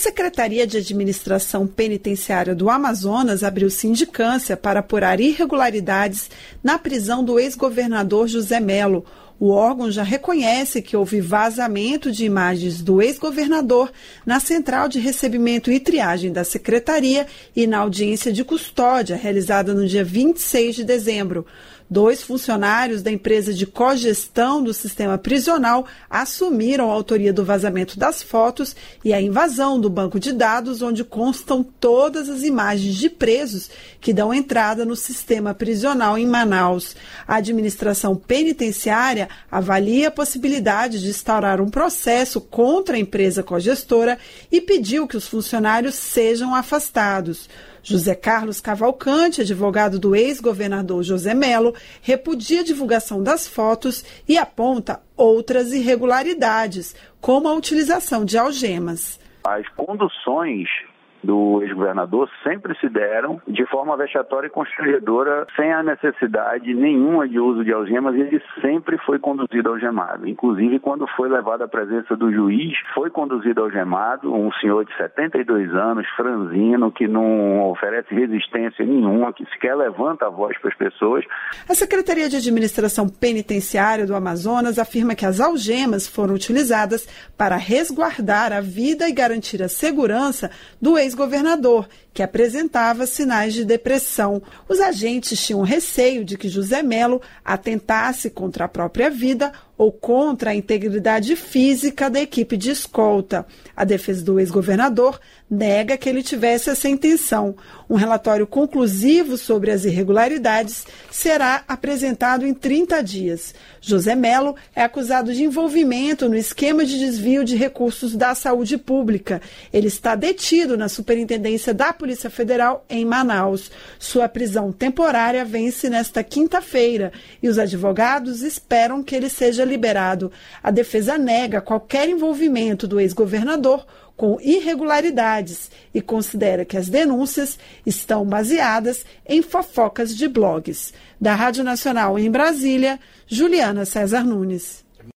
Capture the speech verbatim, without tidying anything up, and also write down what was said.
Secretaria de Administração Penitenciária do Amazonas abriu sindicância para apurar irregularidades na prisão do ex-governador José Melo. O órgão já reconhece que houve vazamento de imagens do ex-governador na central de recebimento e triagem da Secretaria e na audiência de custódia realizada no dia vinte e seis de dezembro. Dois funcionários da empresa de cogestão do sistema prisional assumiram a autoria do vazamento das fotos e a invasão do banco de dados, onde constam todas as imagens de presos que dão entrada no sistema prisional em Manaus. A administração penitenciária avalia a possibilidade de instaurar um processo contra a empresa cogestora e pediu que os funcionários sejam afastados. José Carlos Cavalcante, advogado do ex-governador José Melo, repudia a divulgação das fotos e aponta outras irregularidades, como a utilização de algemas. As conduções do ex-governador sempre se deram de forma vexatória e constrangedora, sem a necessidade nenhuma de uso de algemas, e ele sempre foi conduzido algemado. Inclusive, quando foi levado à presença do juiz, foi conduzido algemado, um senhor de setenta e dois anos, franzino, que não oferece resistência nenhuma, que sequer levanta a voz para as pessoas. A Secretaria de Administração Penitenciária do Amazonas afirma que as algemas foram utilizadas para resguardar a vida e garantir a segurança do ex-governador, que apresentava sinais de depressão. Os agentes tinham receio de que José Melo atentasse contra a própria vida ou contra a integridade física da equipe de escolta. A defesa do ex-governador nega que ele tivesse essa intenção. Um relatório conclusivo sobre as irregularidades será apresentado em trinta dias. José Melo é acusado de envolvimento no esquema de desvio de recursos da saúde pública. Ele está detido na Superintendência da Polícia Federal em Manaus. Sua prisão temporária vence nesta quinta-feira e os advogados esperam que ele seja liberado. A defesa nega qualquer envolvimento do ex-governador com irregularidades e considera que as denúncias estão baseadas em fofocas de blogs. Da Rádio Nacional em Brasília, Juliana César Nunes.